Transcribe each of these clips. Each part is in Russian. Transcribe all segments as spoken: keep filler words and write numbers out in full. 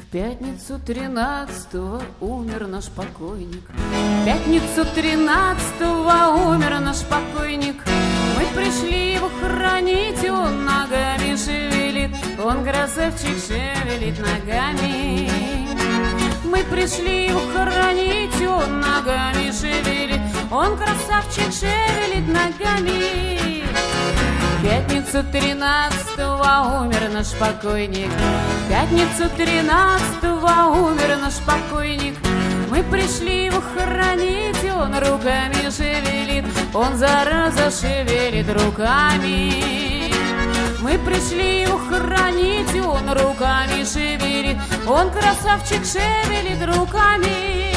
пятницу тринадцатого умер наш покойник. В пятницу тринадцатого умер наш покойник. Мы пришли его хоронить, и он ногами шевелит, он красавчик шевелит ногами. Мы пришли его хоронить, и он ногами шевелит, он красавчик шевелит ногами. В пятницу тринадцатого умер наш покойник. В пятницу тринадцатого умер наш покойник. Мы пришли его хоронить, и он руками шевелит, он зараза шевелит руками. Мы пришли его хоронить, и он руками шевелит, он красавчик шевелит руками.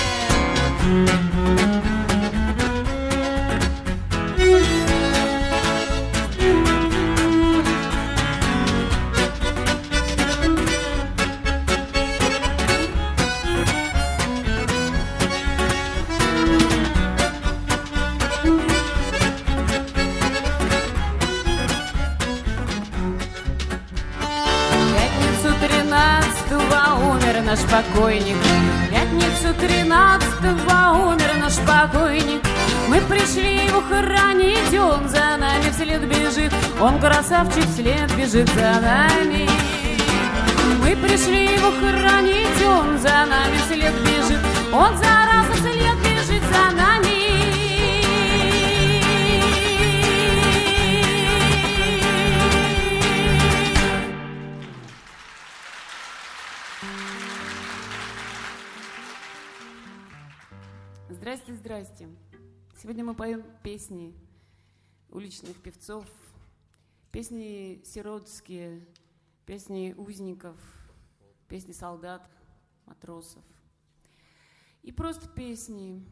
Умер наш покойник. В пятницу тринадцатого умер наш покойник. Мы пришли его хоронить, и он за нами вслед бежит, он красавчик вслед бежит за нами. Мы пришли его хоронить, и он за нами вслед бежит, он зараза вслед бежит за нами. Здрасте, здрасте. Сегодня мы поем песни уличных певцов, песни сиротские, песни узников, песни солдат, матросов. И просто песни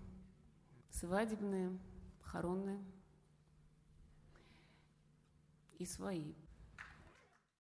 свадебные, похоронные и свои.